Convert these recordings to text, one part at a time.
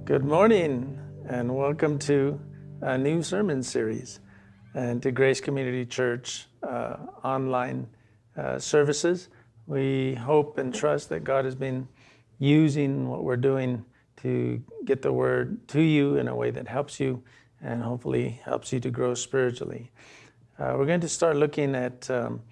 Good morning and welcome to a new sermon series and to Grace Community Church online services. We hope and trust that God has been using what we're doing to get the word to you in a way that helps you and hopefully helps you to grow spiritually. We're going to start looking at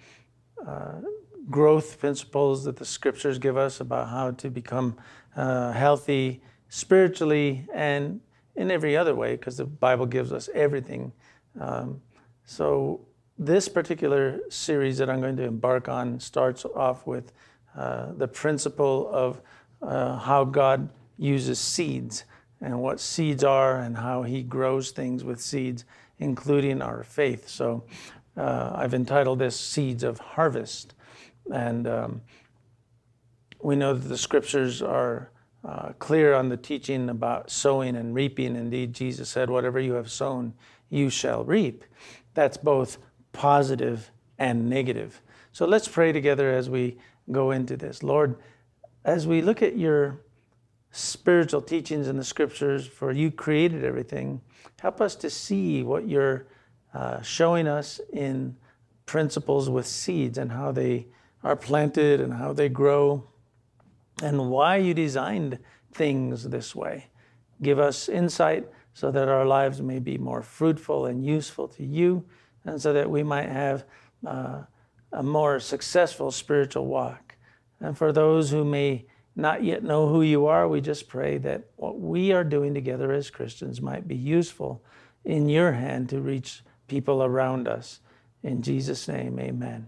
growth principles that the scriptures give us about how to become healthy spiritually and in every other way, because the Bible gives us everything. So this particular series that I'm going to embark on starts off with the principle of how God uses seeds and what seeds are and how he grows things with seeds, including our faith. So I've entitled this Seeds of Harvest. And we know that the scriptures are clear on the teaching about sowing and reaping. Indeed, Jesus said, whatever you have sown, you shall reap. That's both positive and negative. So let's pray together as we go into this. Lord, as we look at your spiritual teachings in the scriptures, for you created everything, help us to see what you're showing us in principles with seeds and how they are planted and how they grow, and why you designed things this way. Give us insight so that our lives may be more fruitful and useful to you, and so that we might have a more successful spiritual walk. And for those who may not yet know who you are, we just pray that what we are doing together as Christians might be useful in your hand to reach people around us. In Jesus' name, amen.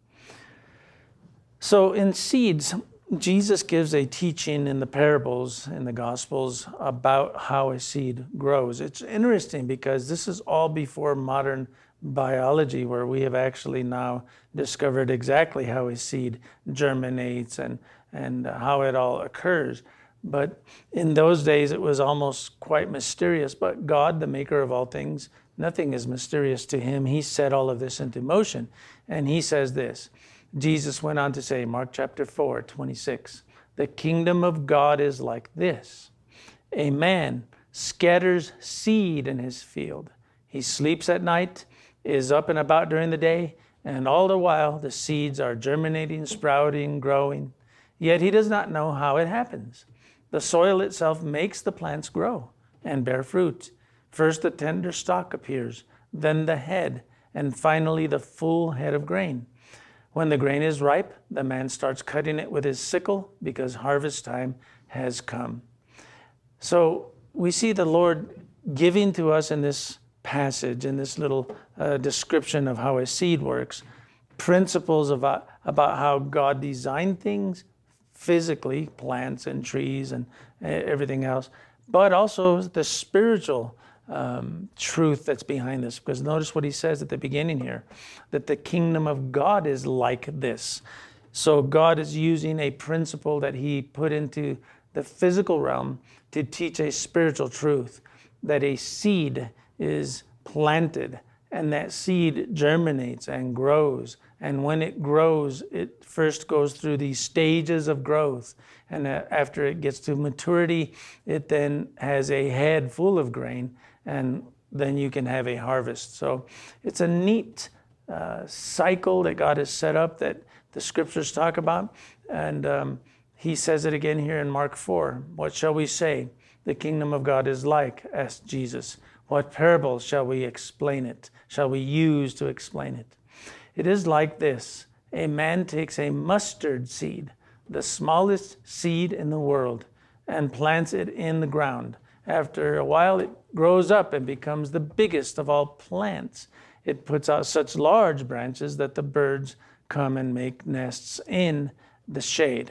So in seeds, Jesus gives a teaching in the parables in the Gospels about how a seed grows. It's interesting because this is all before modern biology, where we have actually now discovered exactly how a seed germinates and how it all occurs. But in those days, it was almost quite mysterious. But God, the maker of all things, nothing is mysterious to him. He set all of this into motion. And he says this. Jesus went on to say, Mark chapter 4:26, the kingdom of God is like this. A man scatters seed in his field. He sleeps at night, is up and about during the day, and all the while the seeds are germinating, sprouting, growing. Yet he does not know how it happens. The soil itself makes the plants grow and bear fruit. First the tender stalk appears, then the head, and finally the full head of grain. When the grain is ripe, the man starts cutting it with his sickle because harvest time has come. So we see the Lord giving to us in this passage, in this little description of how a seed works, principles about how God designed things physically, plants and trees and everything else, but also the spiritual truth that's behind this. Because notice what he says at the beginning here, that the kingdom of God is like this. So God is using a principle that he put into the physical realm to teach a spiritual truth, that a seed is planted and that seed germinates and grows. And when it grows, it first goes through these stages of growth. And after it gets to maturity, it then has a head full of grain, and then you can have a harvest. So it's a neat cycle that God has set up that the scriptures talk about. And he says it again here in Mark 4. What shall we say the kingdom of God is like? Asked Jesus. What parables shall we explain it? Shall we use to explain it? It is like this. A man takes a mustard seed, the smallest seed in the world, and plants it in the ground. After a while, it grows up and becomes the biggest of all plants. It puts out such large branches that the birds come and make nests in the shade.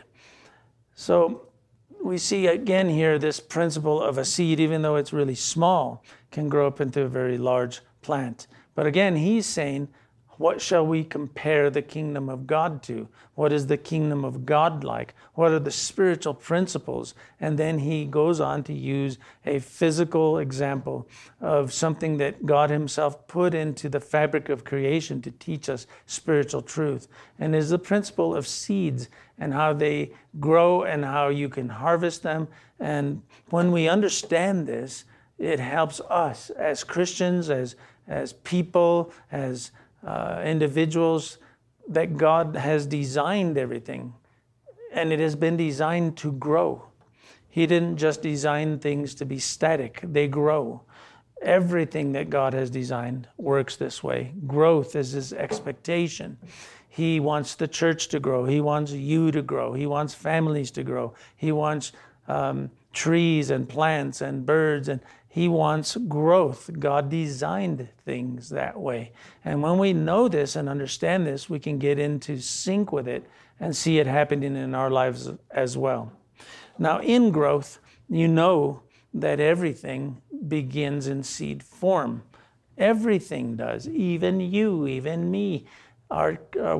So we see again here this principle of a seed, even though it's really small, can grow up into a very large plant. But again, he's saying, What shall we compare the kingdom of God to? What is the kingdom of God like? What are the spiritual principles? And then he goes on to use a physical example of something that God himself put into the fabric of creation to teach us spiritual truth. And is the principle of seeds and how they grow and how you can harvest them. And when we understand this, it helps us as Christians, as people, as individuals, that God has designed everything, and it has been designed to grow. He didn't just design things to be static, they grow. Everything that God has designed works this way. Growth is his expectation. He wants the church to grow. He wants you to grow. He wants families to grow. He wants trees and plants and birds, and he wants growth. God designed things that way. And when we know this and understand this, we can get into sync with it and see it happening in our lives as well. Now, in growth, you know that everything begins in seed form. Everything does, even you, even me. Our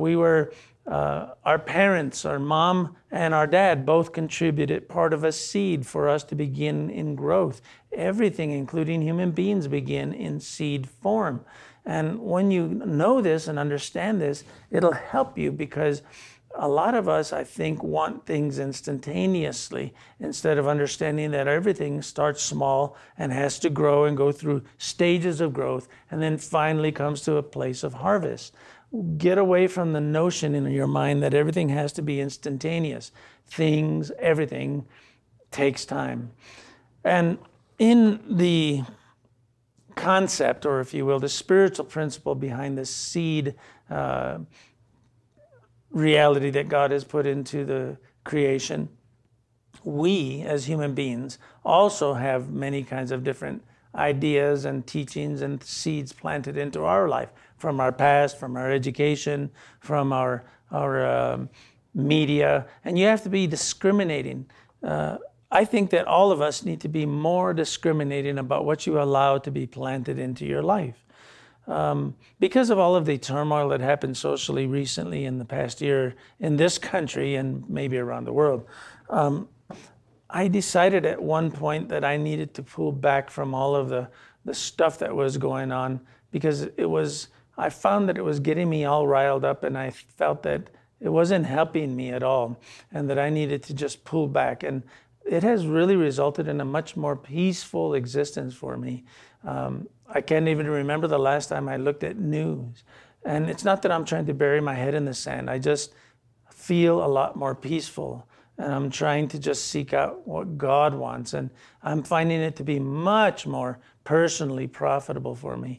parents, our mom and our dad both contributed part of a seed for us to begin in growth. Everything, including human beings, begin in seed form. And when you know this and understand this, it'll help you, because a lot of us, I think, want things instantaneously instead of understanding that everything starts small and has to grow and go through stages of growth and then finally comes to a place of harvest. Get away from the notion in your mind that everything has to be instantaneous. Everything takes time. And in the concept, or if you will, the spiritual principle behind the seed reality that God has put into the creation, we as human beings also have many kinds of different ideas and teachings and seeds planted into our life from our past, from our education, from our media, and you have to be discriminating. I think that all of us need to be more discriminating about what you allow to be planted into your life. Because of all of the turmoil that happened socially recently in the past year in this country and maybe around the world, I decided at one point that I needed to pull back from all of the stuff that was going on, because I found that it was getting me all riled up, and I felt that it wasn't helping me at all, and that I needed to just pull back. And it has really resulted in a much more peaceful existence for me. I can't even remember the last time I looked at news. And it's not that I'm trying to bury my head in the sand. I just feel a lot more peaceful. And I'm trying to just seek out what God wants. And I'm finding it to be much more personally profitable for me.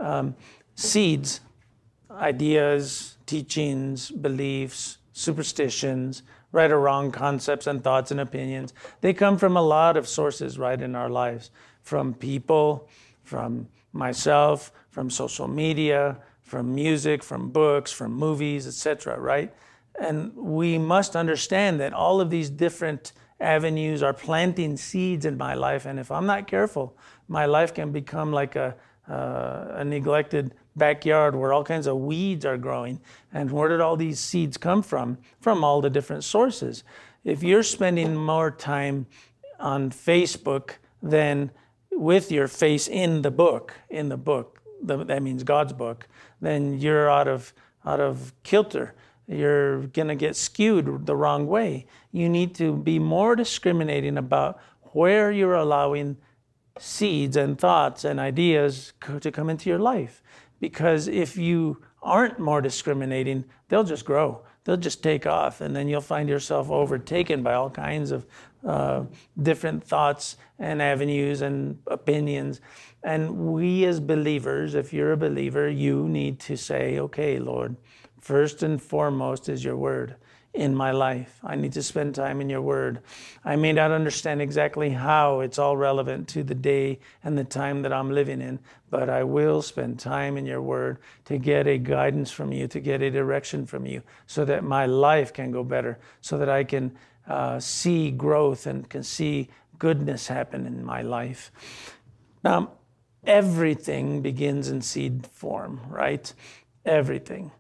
Seeds, ideas, teachings, beliefs, superstitions, right or wrong concepts and thoughts and opinions, they come from a lot of sources right in our lives. From people, from myself, from social media, from music, from books, from movies, etc., right? And we must understand that all of these different avenues are planting seeds in my life. And if I'm not careful, my life can become like a neglected backyard where all kinds of weeds are growing. And where did all these seeds come from? From all the different sources. If you're spending more time on Facebook than with your face in the book, that means God's book, then you're out of kilter. You're going to get skewed the wrong way. You need to be more discriminating about where you're allowing seeds and thoughts and ideas to come into your life. Because if you aren't more discriminating, they'll just grow. They'll just take off, and then you'll find yourself overtaken by all kinds of different thoughts and avenues and opinions. And we as believers, if you're a believer, you need to say, okay, Lord, first and foremost is your word in my life. I need to spend time in your word. I may not understand exactly how it's all relevant to the day and the time that I'm living in, but I will spend time in your word to get a guidance from you, to get a direction from you, so that my life can go better, so that I can see growth and can see goodness happen in my life. Now, everything begins in seed form, right? everything.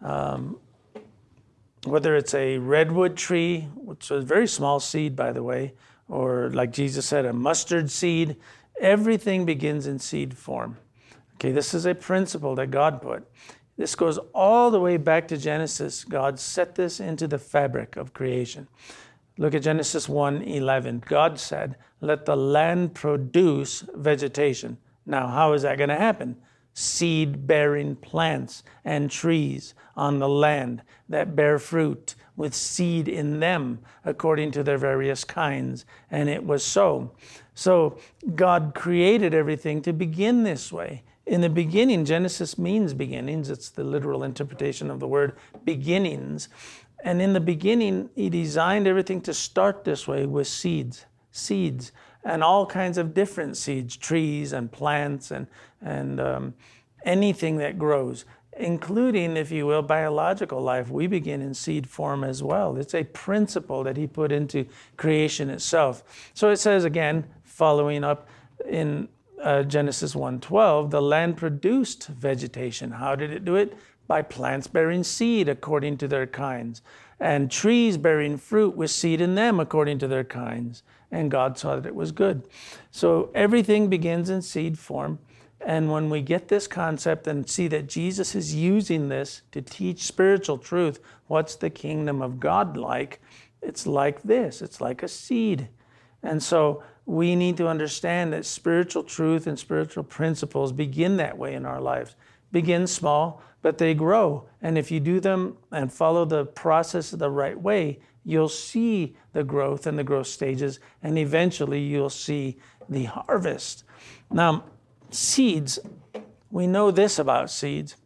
Whether it's a redwood tree, which is a very small seed, by the way, or like Jesus said, a mustard seed, everything begins in seed form. Okay, this is a principle that God put. This goes all the way back to Genesis. God set this into the fabric of creation. Look at Genesis 1:11. God said, "Let the land produce vegetation." Now, how is that going to happen? Seed-bearing plants and trees on the land that bear fruit with seed in them according to their various kinds. And it was so. So God created everything to begin this way. In the beginning, Genesis means beginnings. It's the literal interpretation of the word beginnings. And in the beginning, he designed everything to start this way with seeds, and all kinds of different seeds, trees and plants and anything that grows, including, if you will, biological life. We begin in seed form as well. It's a principle that he put into creation itself. So it says again, following up in Genesis 1:12, the land produced vegetation. How did it do it? By plants bearing seed according to their kinds, and trees bearing fruit with seed in them according to their kinds. And God saw that it was good. So everything begins in seed form. And when we get this concept and see that Jesus is using this to teach spiritual truth, what's the kingdom of God like? It's like this. It's like a seed. And so we need to understand that spiritual truth and spiritual principles begin that way in our lives. Begin small, but they grow. And if you do them and follow the process the right way, you'll see the growth and the growth stages, and eventually you'll see the harvest. Now, seeds, we know this about seeds.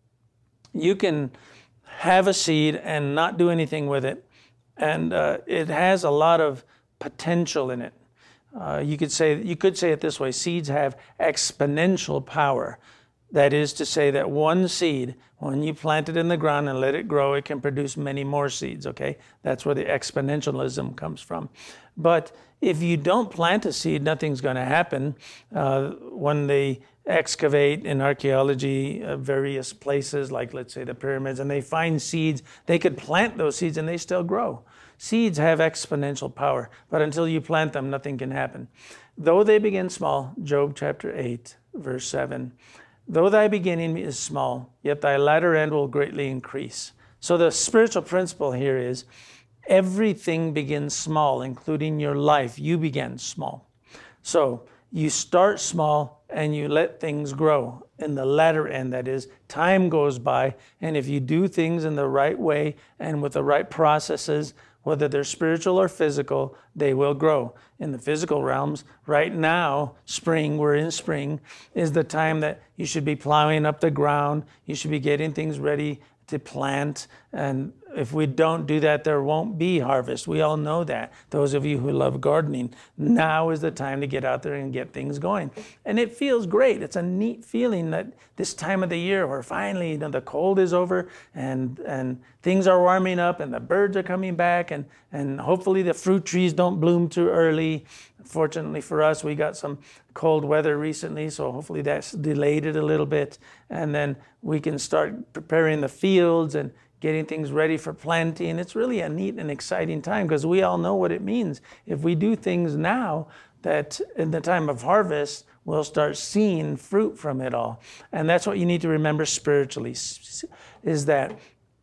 You can have a seed and not do anything with it, and it has a lot of potential in it. You could say it this way: seeds have exponential power. That is to say that one seed, when you plant it in the ground and let it grow, it can produce many more seeds, okay? That's where the exponentialism comes from. But if you don't plant a seed, nothing's going to happen. When they excavate in archaeology various places, like let's say the pyramids, and they find seeds, they could plant those seeds and they still grow. Seeds have exponential power, but until you plant them, nothing can happen. Though they begin small, Job chapter 8, verse 7, though thy beginning is small, yet thy latter end will greatly increase. So the spiritual principle here is everything begins small, including your life. You began small. So you start small and you let things grow. In the latter end, that is, time goes by, and if you do things in the right way and with the right processes, whether they're spiritual or physical, they will grow. In the physical realms, right now, spring, we're in spring, is the time that you should be plowing up the ground. You should be getting things ready to plant. And if we don't do that, there won't be harvest. We all know that. Those of you who love gardening, now is the time to get out there and get things going. And it feels great. It's a neat feeling that this time of the year where finally, the cold is over and things are warming up and the birds are coming back and hopefully the fruit trees don't bloom too early. Fortunately for us, we got some cold weather recently, so hopefully that's delayed it a little bit. And then we can start preparing the fields and getting things ready for planting. It's really a neat and exciting time because we all know what it means. If we do things now, that in the time of harvest, we'll start seeing fruit from it all. And that's what you need to remember spiritually, is that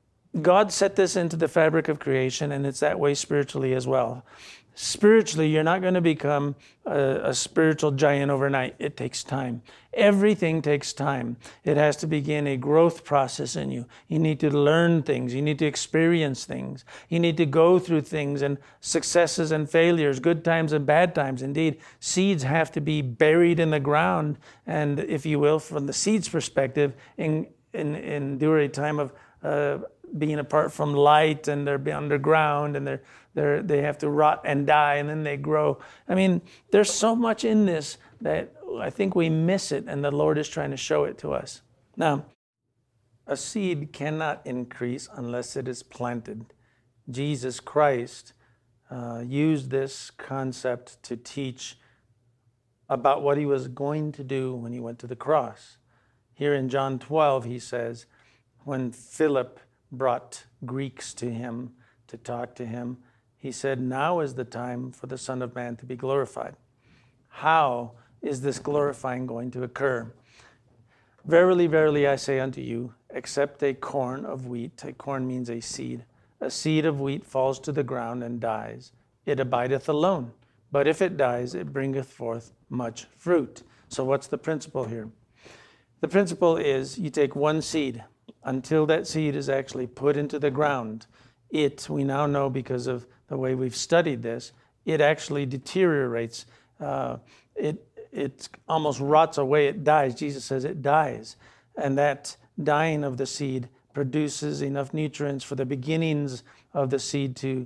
God set this into the fabric of creation, and it's that way spiritually as well. Spiritually, you're not going to become a spiritual giant overnight. It takes time. Everything takes time. It has to begin a growth process in you. You need to learn things. You need to experience things. You need to go through things and successes and failures, good times and bad times. Indeed, seeds have to be buried in the ground, and if you will, from the seed's perspective, endure a time of being apart from light, and they're underground, and they have to rot and die, and then they grow. I mean, there's so much in this that I think we miss it, and the Lord is trying to show it to us. Now, a seed cannot increase unless it is planted. Jesus Christ used this concept to teach about what he was going to do when he went to the cross. Here in John 12, he says, when Philip brought Greeks to him to talk to him, he said, now is the time for the Son of Man to be glorified. How is this glorifying going to occur? Verily, verily, I say unto you, except a corn of wheat, a corn means a seed of wheat falls to the ground and dies, it abideth alone. But if it dies, it bringeth forth much fruit. So what's the principle here? The principle is you take one seed. Until that seed is actually put into the ground, we now know because of the way we've studied this, it actually deteriorates. It almost rots away. It dies. Jesus says it dies. And that dying of the seed produces enough nutrients for the beginnings of the seed to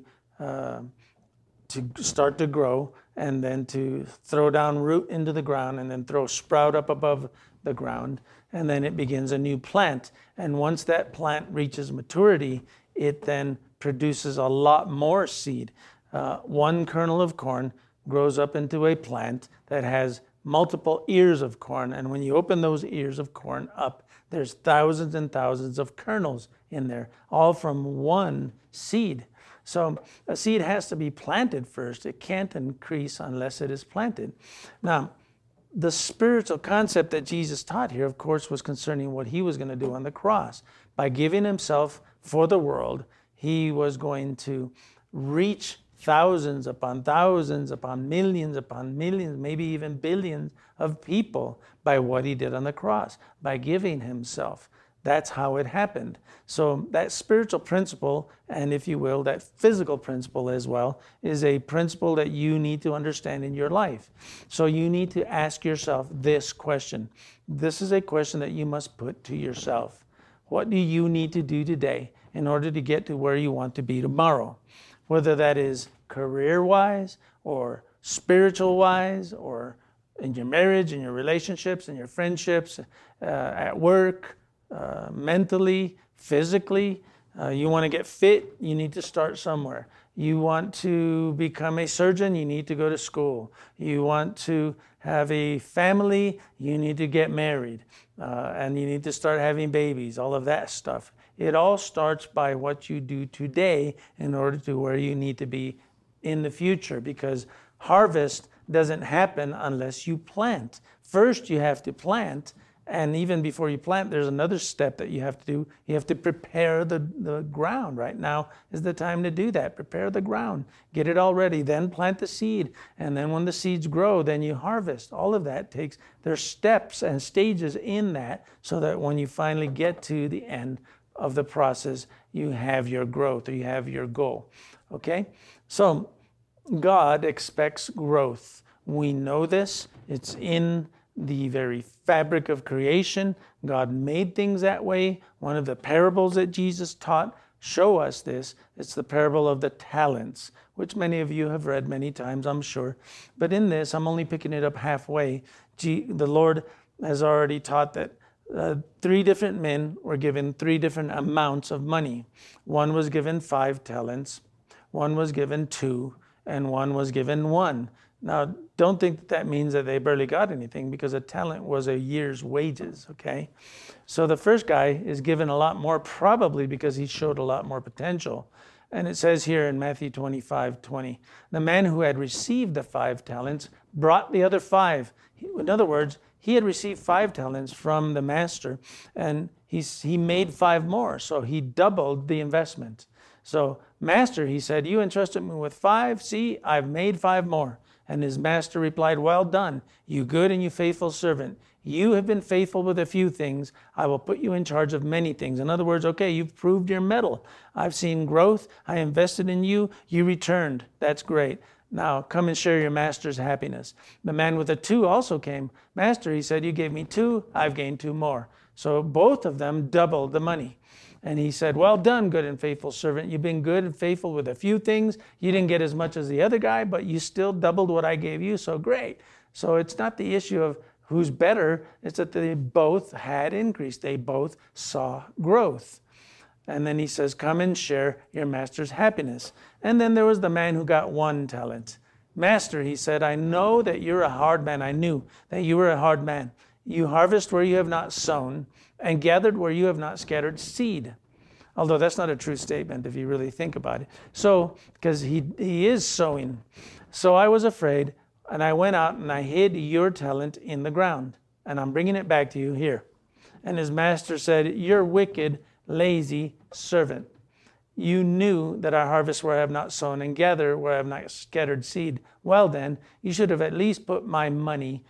start to grow, and then to throw down root into the ground, and then throw sprout up above the ground, and then it begins a new plant. And once that plant reaches maturity, it then produces a lot more seed. One kernel of corn grows up into a plant that has multiple ears of corn, and when you open those ears of corn up, there's thousands and thousands of kernels in there, all from one seed. So a seed has to be planted first. It can't increase unless it is planted. Now, the spiritual concept that Jesus taught here, of course, was concerning what he was going to do on the cross. By giving himself for the world, he was going to reach thousands upon millions, maybe even billions of people by what he did on the cross, by giving himself. That's how it happened. So that spiritual principle, and if you will, that physical principle as well, is a principle that you need to understand in your life. So you need to ask yourself this question. This is a question that you must put to yourself. What do you need to do today in order to get to where you want to be tomorrow? Whether that is career-wise or spiritual-wise, or in your marriage, in your relationships, in your friendships, at work, mentally, physically. You want to get fit, you need to start somewhere. You want to become a surgeon, you need to go to school. You want to have a family, you need to get married. And you need to start having babies, all of that stuff. It all starts by what you do today in order to where you need to be in the future, because harvest doesn't happen unless you plant. First, you have to plant, and even before you plant, there's another step that you have to do. You have to prepare the ground. Right now is the time to do that. Prepare the ground. Get it all ready. Then plant the seed. And then when the seeds grow, then you harvest. All of that there's steps and stages in that, so that when you finally get to the end of the process, you have your growth, or you have your goal. Okay? So God expects growth. We know this. It's in the very fabric of creation. God made things that way. One of the parables that Jesus taught show us this. It's the parable of the talents, which many of you have read many times, I'm sure. But in this, I'm only picking it up halfway. The Lord has already taught that 3 different men were given 3 different amounts of money. One was given 5 talents, one was given 2, and one was given 1. Now, don't think that means that they barely got anything, because a talent was a year's wages, okay? So the first guy is given a lot more, probably because he showed a lot more potential. And it says here in Matthew 25:20, the man who had received the 5 talents brought the other 5. In other words, he had received 5 talents from the master, and he made 5 more, so he doubled the investment. So, master, he said, you entrusted me with 5. See, I've made 5 more. And his master replied, well done, you good and you faithful servant. You have been faithful with a few things. I will put you in charge of many things. In other words, okay, you've proved your mettle. I've seen growth. I invested in you. You returned. That's great. Now come and share your master's happiness. The man with the 2 also came. Master, he said, you gave me 2. I've gained 2 more. So both of them doubled the money. And he said, well done, good and faithful servant. You've been good and faithful with a few things. You didn't get as much as the other guy, but you still doubled what I gave you, so great. So it's not the issue of who's better. It's that they both had increase. They both saw growth. And then he says, come and share your master's happiness. And then there was the man who got 1 talent. Master, he said, I know that you're a hard man. I knew that you were a hard man. You harvest where you have not sown, and gathered where you have not scattered seed. Although that's not a true statement if you really think about it. So, because he is sowing. So I was afraid, and I went out and I hid your talent in the ground. And I'm bringing it back to you here. And his master said, you're wicked, lazy servant. You knew that I harvest where I have not sown and gather where I have not scattered seed. Well then, you should have at least put my money,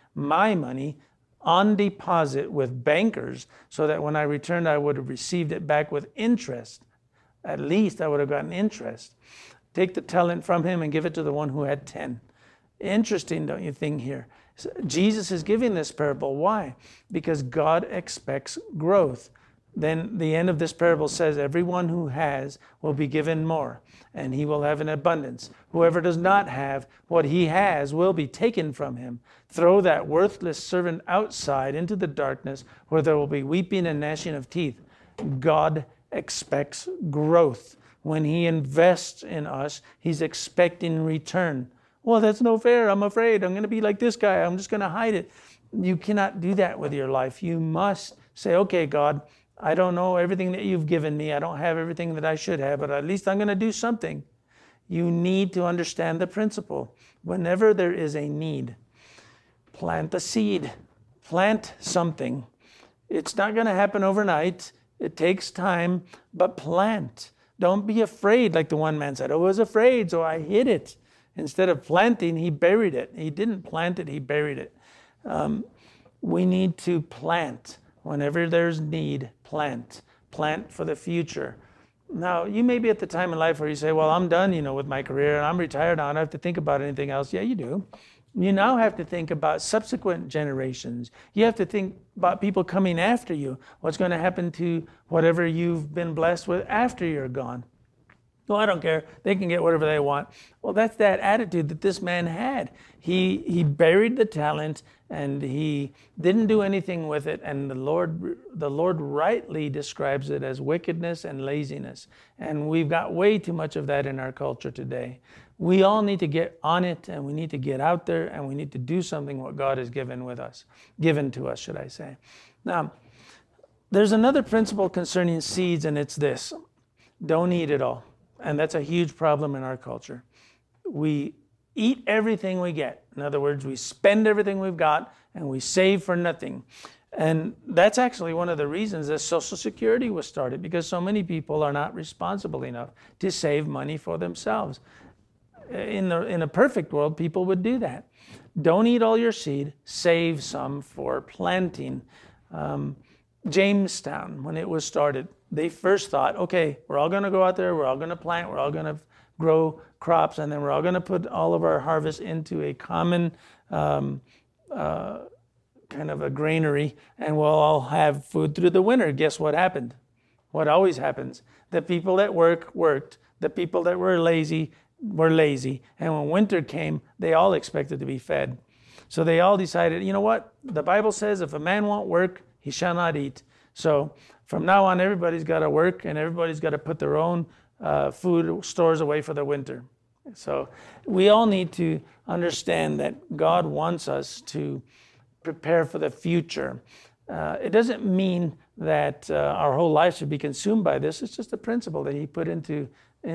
on deposit with bankers, so that when I returned, I would have received it back with interest. At least I would have gotten interest. Take the talent from him and give it to the one who had 10. Interesting, don't you think, here? Jesus is giving this parable. Why? Because God expects growth. Then the end of this parable says, everyone who has will be given more, and he will have an abundance. Whoever does not have what he has will be taken from him. Throw that worthless servant outside into the darkness, where there will be weeping and gnashing of teeth. God expects growth. When he invests in us, he's expecting return. Well, that's no fair. I'm afraid. I'm going to be like this guy. I'm just going to hide it. You cannot do that with your life. You must say, okay, God, I don't know everything that you've given me. I don't have everything that I should have, but at least I'm going to do something. You need to understand the principle. Whenever there is a need, plant a seed. Plant something. It's not going to happen overnight. It takes time, but plant. Don't be afraid, like the one man said. I was afraid, so I hid it. Instead of planting, he buried it. He didn't plant it, he buried it. We need to plant. Whenever there's need, plant. Plant for the future. Now, you may be at the time in life where you say, well, I'm done, with my career, and I'm retired now, I don't have to think about anything else. Yeah, you do. You now have to think about subsequent generations. You have to think about people coming after you. What's going to happen to whatever you've been blessed with after you're gone? Well, I don't care. They can get whatever they want. Well, that's that attitude that this man had. He buried the talent and he didn't do anything with it. And the Lord rightly describes it as wickedness and laziness. And we've got way too much of that in our culture today. We all need to get on it, and we need to get out there, and we need to do something what God has given to us, should I say. Now, there's another principle concerning seeds, and it's this: don't eat it all. And that's a huge problem in our culture. We eat everything we get. In other words, we spend everything we've got and we save for nothing. And that's actually one of the reasons that Social Security was started, because so many people are not responsible enough to save money for themselves. In a perfect world, people would do that. Don't eat all your seed, save some for planting. Jamestown, when it was started, they first thought, okay, we're all going to go out there, we're all going to plant, we're all going to grow crops, and then we're all going to put all of our harvest into a common kind of a granary, and we'll all have food through the winter. Guess what happened? What always happens? The people that worked. The people that were lazy, and when winter came, they all expected to be fed. So they all decided, you know what? The Bible says if a man won't work, he shall not eat. So from now on, everybody's got to work, and everybody's got to put their own food stores away for the winter. So we all need to understand that God wants us to prepare for the future. It doesn't mean that our whole life should be consumed by this. It's just a principle that he put into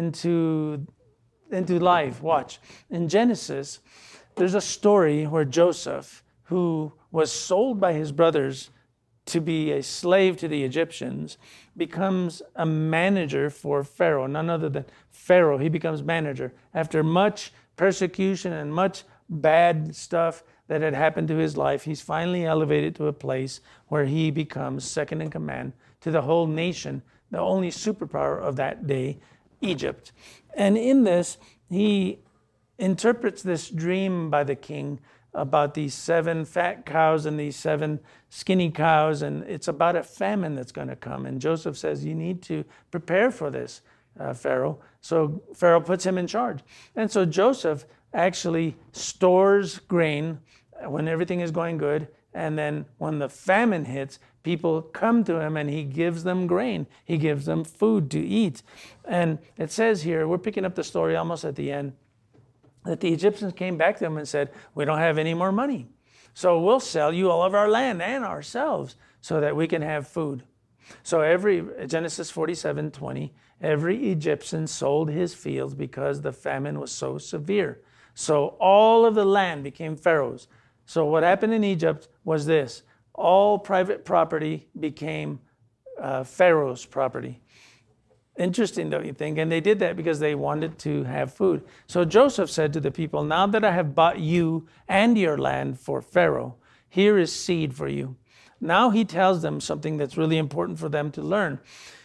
life. Watch. In Genesis, there's a story where Joseph, who was sold by his brothers to be a slave to the Egyptians, becomes a manager for Pharaoh, none other than Pharaoh. He becomes manager. After much persecution and much bad stuff that had happened to his life, he's finally elevated to a place where he becomes second in command to the whole nation, the only superpower of that day, Egypt. And in this, he interprets this dream by the king about these 7 fat cows and these 7 skinny cows, and it's about a famine that's going to come. And Joseph says, you need to prepare for this, Pharaoh. So Pharaoh puts him in charge. And so Joseph actually stores grain when everything is going good, and then when the famine hits, people come to him and he gives them grain. He gives them food to eat. And it says here, we're picking up the story almost at the end, that the Egyptians came back to him and said, we don't have any more money. So we'll sell you all of our land and ourselves so that we can have food. So Genesis 47:20, every Egyptian sold his fields because the famine was so severe. So all of the land became Pharaoh's. So what happened in Egypt was this: all private property became Pharaoh's property. Interesting, don't you think? And they did that because they wanted to have food. So Joseph said to the people, now that I have bought you and your land for Pharaoh, here is seed for you. Now he tells them something that's really important for them to learn.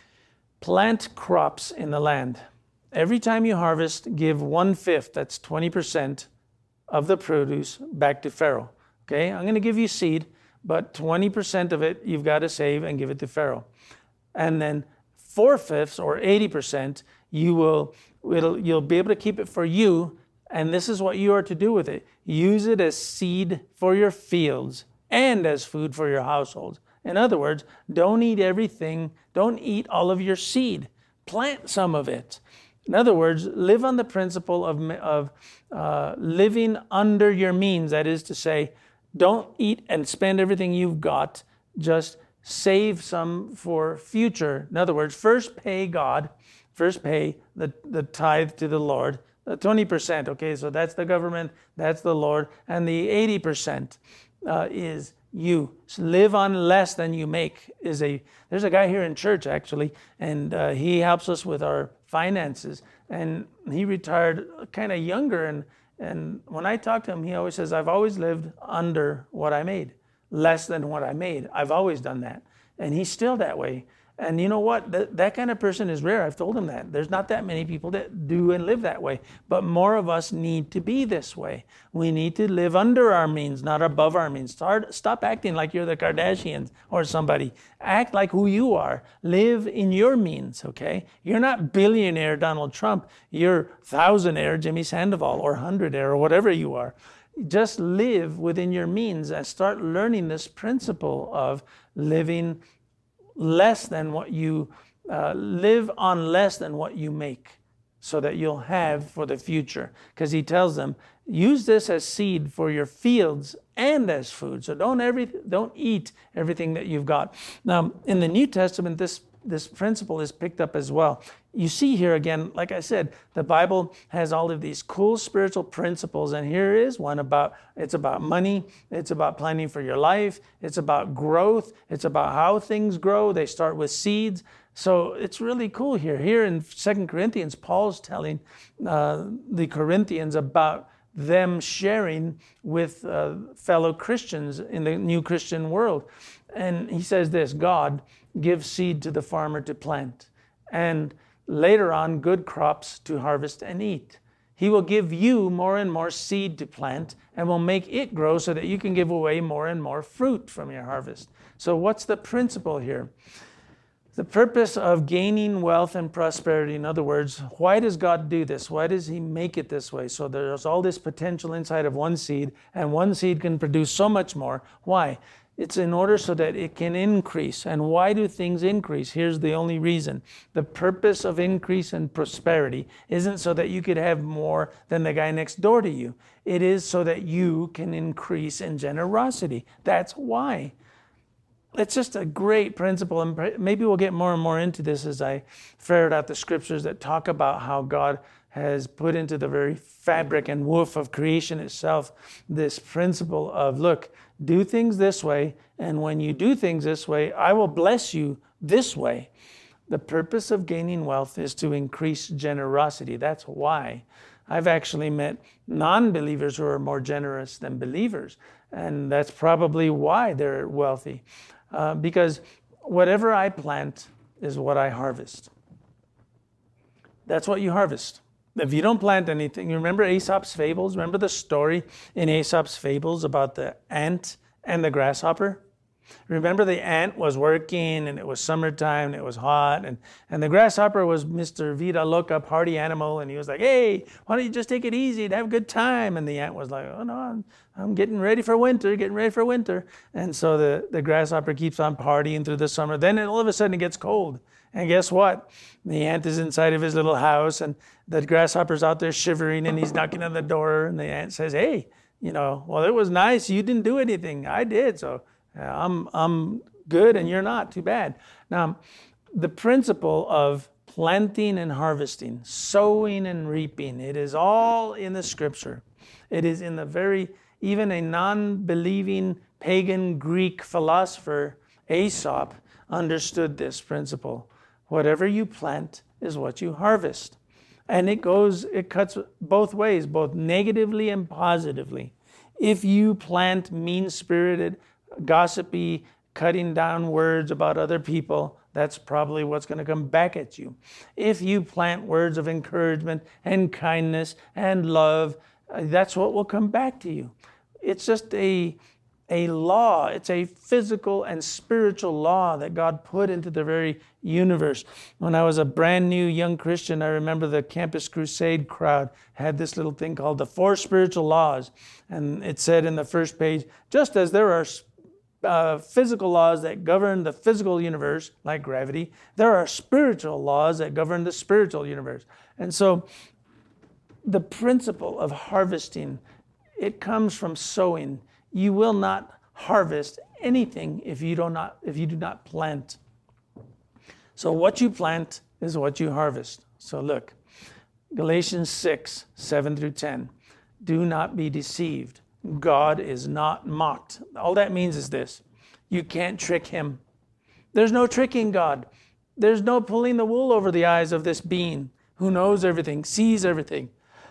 Plant crops in the land. Every time you harvest, give 1/5, that's 20% of the produce back to Pharaoh. Okay, I'm going to give you seed, but 20% of it you've got to save and give it to Pharaoh. And then 4/5 or 80%, you'll be able to keep it for you, and this is what you are to do with it. Use it as seed for your fields and as food for your households. In other words, don't eat everything. Don't eat all of your seed. Plant some of it. In other words, live on the principle of living under your means. That is to say, don't eat and spend everything you've got. Just save some for future. In other words, first pay God. First pay the tithe to the Lord. 20%, okay, so that's the government, that's the Lord. And the 80% is you. So live on less than you make. There's a guy here in church, actually, and he helps us with our finances. And he retired kind of younger. And when I talk to him, he always says, I've always lived under what I made, less than what I made. I've always done that. And he's still that way. And you know what? That kind of person is rare. I've told him that. There's not that many people that do and live that way. But more of us need to be this way. We need to live under our means, not above our means. Stop acting like you're the Kardashians or somebody. Act like who you are. Live in your means, okay? You're not billionaire Donald Trump. You're thousandaire Jimmy Sandoval or hundredaire or whatever you are. Just live within your means and start learning this principle of living less than what you live on, less than what you make, so that you'll have for the future. Because he tells them, use this as seed for your fields and as food. So don't eat everything that you've got. Now, in the New Testament, this principle is picked up as well. You see here again, like I said, the Bible has all of these cool spiritual principles, and here is one it's about money, it's about planning for your life, it's about growth, it's about how things grow. They start with seeds. So it's really cool here. Here in 2 Corinthians, Paul's telling the Corinthians about them sharing with fellow Christians in the new Christian world. And he says this: God gives seed to the farmer to plant, and later on good crops to harvest and eat. He will give you more and more seed to plant and will make it grow so that you can give away more and more fruit from your harvest. So what's the principle here? The purpose of gaining wealth and prosperity. In other words, why does God do this? Why does he make it this way? So there's all this potential inside of one seed, and one seed can produce so much more. Why? It's in order so that it can increase. And why do things increase? Here's the only reason. The purpose of increase and prosperity isn't so that you could have more than the guy next door to you. It is so that you can increase in generosity. That's why. It's just a great principle, and maybe we'll get more and more into this as I ferret out the scriptures that talk about how God has put into the very fabric and woof of creation itself this principle of, look, do things this way, and when you do things this way, I will bless you this way. The purpose of gaining wealth is to increase generosity. That's why. I've actually met non-believers who are more generous than believers, and that's probably why they're wealthy. Because whatever I plant is what I harvest. That's what you harvest. If you don't plant anything, you remember Aesop's fables? Remember the story in Aesop's fables about the ant and the grasshopper? Remember the ant was working, and it was summertime, and it was hot, and the grasshopper was Mr. Vida Loca, party animal, and he was like, hey, why don't you just take it easy and have a good time? And the ant was like, oh no, I'm getting ready for winter. And so the grasshopper keeps on partying through the summer. Then all of a sudden it gets cold. And guess what? The ant is inside of his little house, and the grasshopper's out there shivering, and he's knocking on the door, and the ant says, hey, Well, it was nice. You didn't do anything. I did. So I'm good and you're not. Too bad. Now, the principle of planting and harvesting, sowing and reaping, it is all in the scripture. It is in even a non-believing pagan Greek philosopher, Aesop, understood this principle. Whatever you plant is what you harvest. And it cuts both ways, both negatively and positively. If you plant mean-spirited, gossipy, cutting down words about other people, that's probably what's going to come back at you. If you plant words of encouragement and kindness and love, that's what will come back to you. It's just a law. It's a physical and spiritual law that God put into the very universe. When I was a brand new young Christian, I remember the Campus Crusade crowd had this little thing called the 4 spiritual laws. And it said in the first page, just as there are physical laws that govern the physical universe, like gravity, there are spiritual laws that govern the spiritual universe. And so the principle of harvesting, it comes from sowing. You will not harvest anything if you do not plant. So what you plant is what you harvest. So look, Galatians 6, 7 through 10. Do not be deceived. God is not mocked. All that means is this: you can't trick him. There's no tricking God. There's no pulling the wool over the eyes of this being who knows everything, sees everything,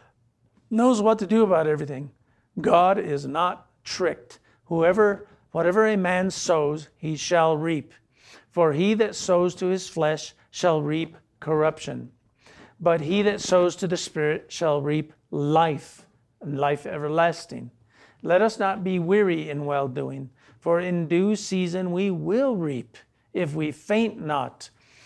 knows what to do about everything. God is not tricked. Whatever a man sows, he shall reap. For he that sows to his flesh shall reap corruption. But he that sows to the Spirit shall reap life, and life everlasting. Let us not be weary in well-doing, for in due season we will reap, if we faint not.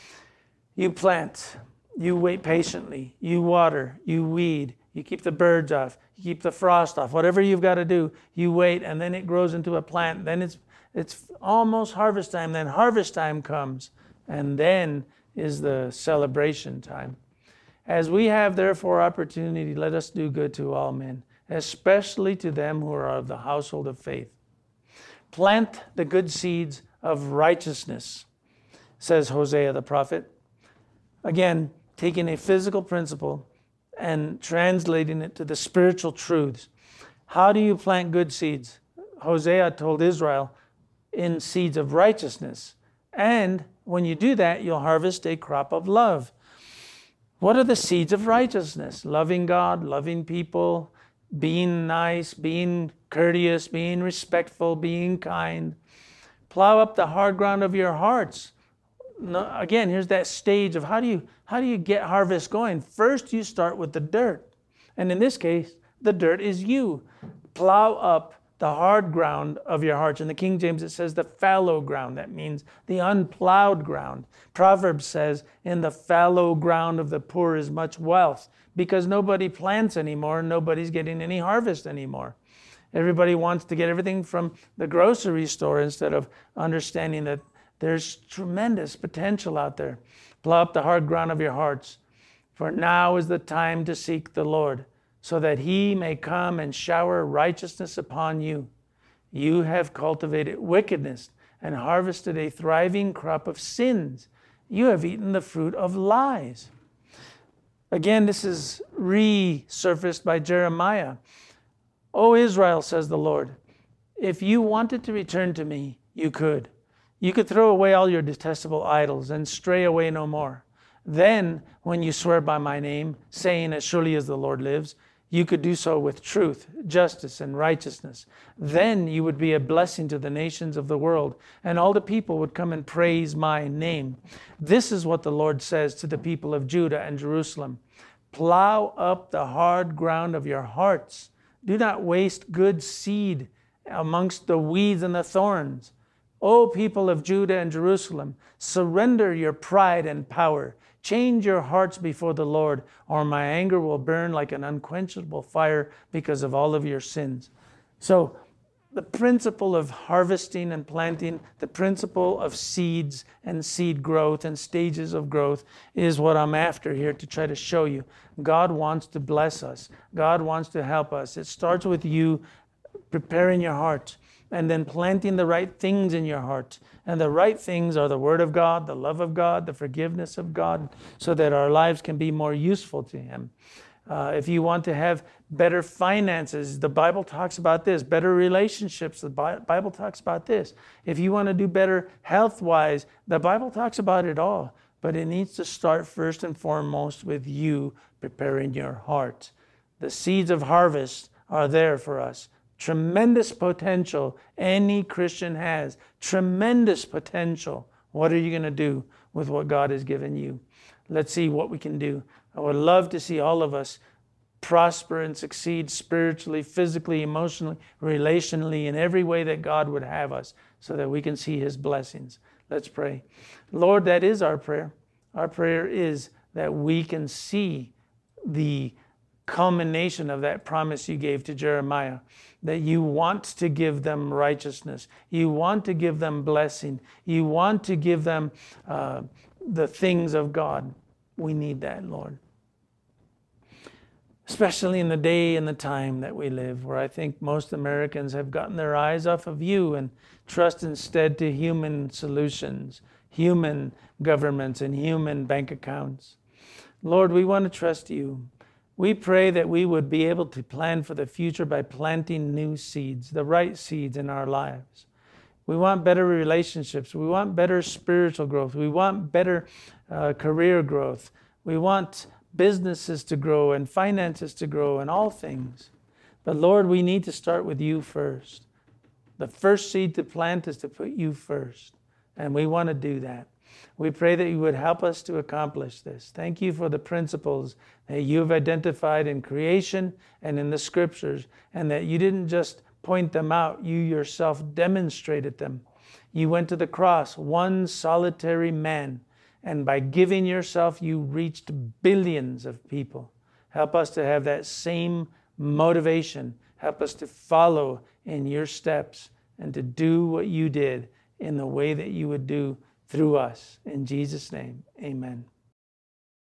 You plant, you wait patiently, you water, you weed, you keep the birds off, you keep the frost off, whatever you've got to do, you wait, and then it grows into a plant. Then it's almost harvest time. Then harvest time comes, and then is the celebration time. As we have therefore opportunity, let us do good to all men, especially to them who are of the household of faith. Plant the good seeds of righteousness, says Hosea the prophet. Again, taking a physical principle and translating it to the spiritual truths. How do you plant good seeds? Hosea told Israel, in seeds of righteousness. And when you do that, you'll harvest a crop of love. What are the seeds of righteousness? Loving God, loving people, being nice, being courteous, being respectful, being kind. Plow up the hard ground of your hearts. Again, here's that stage of how do you get harvest going? First, you start with the dirt. And in this case, the dirt is you. Plow up the hard ground of your hearts. In the King James, it says the fallow ground. That means the unplowed ground. Proverbs says, in the fallow ground of the poor is much wealth, because nobody plants anymore. Nobody's getting any harvest anymore. Everybody wants to get everything from the grocery store instead of understanding that there's tremendous potential out there. Plow up the hard ground of your hearts, for now is the time to seek the Lord, so that he may come and shower righteousness upon you. You have cultivated wickedness and harvested a thriving crop of sins. You have eaten the fruit of lies. Again, this is resurfaced by Jeremiah. O Israel, says the Lord, if you wanted to return to me, you could. You could throw away all your detestable idols and stray away no more. Then, when you swear by my name, saying, as surely as the Lord lives, you could do so with truth, justice, and righteousness. Then you would be a blessing to the nations of the world, and all the people would come and praise my name. This is what the Lord says to the people of Judah and Jerusalem. Plow up the hard ground of your hearts. Do not waste good seed amongst the weeds and the thorns. O people of Judah and Jerusalem, surrender your pride and power. Change your hearts before the Lord, or my anger will burn like an unquenchable fire because of all of your sins. So the principle of harvesting and planting, the principle of seeds and seed growth and stages of growth is what I'm after here to try to show you. God wants to bless us. God wants to help us. It starts with you preparing your heart, and then planting the right things in your heart. And the right things are the Word of God, the love of God, the forgiveness of God, so that our lives can be more useful to Him. If you want to have better finances, the Bible talks about this. Better relationships, the Bible talks about this. If you want to do better health-wise, the Bible talks about it all. But it needs to start first and foremost with you preparing your heart. The seeds of harvest are there for us. Tremendous potential any Christian has. Tremendous potential. What are you going to do with what God has given you? Let's see what we can do. I would love to see all of us prosper and succeed spiritually, physically, emotionally, relationally, in every way that God would have us, so that we can see His blessings. Let's pray. Lord, that is our prayer. Our prayer is that we can see the culmination of that promise you gave to Jeremiah, that you want to give them righteousness. You want to give them blessing. You want to give them the things of God. We need that, Lord. Especially in the day and the time that we live, where I think most Americans have gotten their eyes off of you and trust instead to human solutions, human governments, and human bank accounts. Lord, we want to trust you. We pray that we would be able to plan for the future by planting new seeds, the right seeds in our lives. We want better relationships. We want better spiritual growth. We want better career growth. We want businesses to grow and finances to grow and all things. But Lord, we need to start with you first. The first seed to plant is to put you first. And we want to do that. We pray that you would help us to accomplish this. Thank you for the principles that you have identified in creation and in the scriptures, and that you didn't just point them out, you yourself demonstrated them. You went to the cross, one solitary man, and by giving yourself, you reached billions of people. Help us to have that same motivation. Help us to follow in your steps and to do what you did in the way that you would do through us. In Jesus' name, amen.